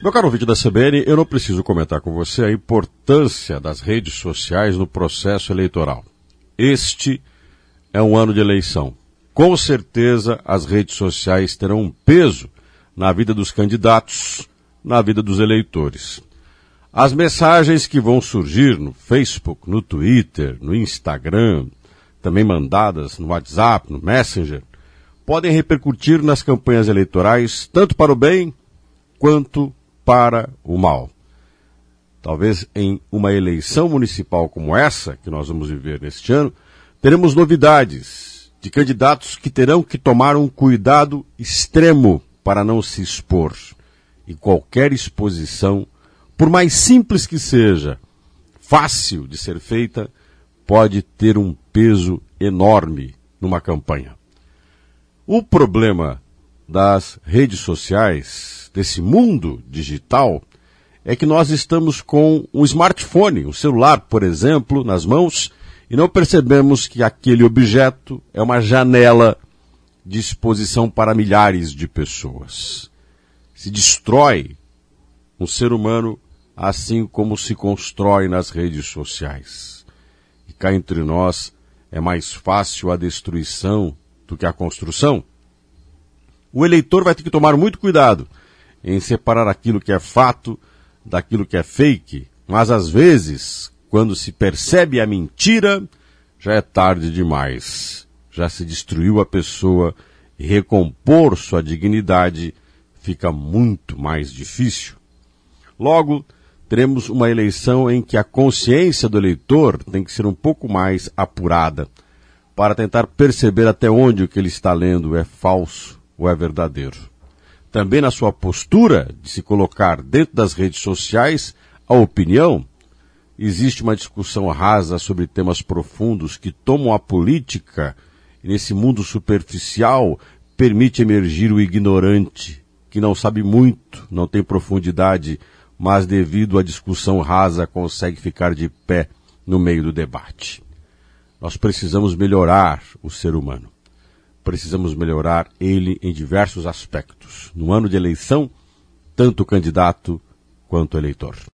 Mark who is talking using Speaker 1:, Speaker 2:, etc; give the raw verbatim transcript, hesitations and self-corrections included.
Speaker 1: Meu caro ouvinte da C B N, eu não preciso comentar com você a importância das redes sociais no processo eleitoral. Este é um ano de eleição. Com certeza as redes sociais terão um peso na vida dos candidatos, na vida dos eleitores. As mensagens que vão surgir no Facebook, no Twitter, no Instagram, também mandadas no WhatsApp, no Messenger, podem repercutir nas campanhas eleitorais tanto para o bem quanto para o mal. Talvez em uma eleição municipal como essa, que nós vamos viver neste ano, teremos novidades de candidatos que terão que tomar um cuidado extremo para não se expor. E qualquer exposição, por mais simples que seja, fácil de ser feita, pode ter um peso enorme numa campanha. O problema das redes sociais, desse mundo digital, é que nós estamos com um smartphone, um celular, por exemplo, nas mãos, e não percebemos que aquele objeto é uma janela de exposição para milhares de pessoas. Se destrói um ser humano assim como se constrói nas redes sociais. E cá entre nós é mais fácil a destruição do que a construção. O eleitor vai ter que tomar muito cuidado em separar aquilo que é fato daquilo que é fake, mas às vezes, quando se percebe a mentira, já é tarde demais. Já se destruiu a pessoa e recompor sua dignidade fica muito mais difícil. Logo, teremos uma eleição em que a consciência do eleitor tem que ser um pouco mais apurada para tentar perceber até onde o que ele está lendo é falso ou é verdadeiro. Também na sua postura de se colocar dentro das redes sociais, a opinião, existe uma discussão rasa sobre temas profundos que tomam a política e nesse mundo superficial permite emergir o ignorante, que não sabe muito, não tem profundidade, mas devido à discussão rasa consegue ficar de pé no meio do debate. Nós precisamos melhorar o ser humano. Precisamos melhorar ele em diversos aspectos. No ano de eleição, tanto o candidato quanto o eleitor.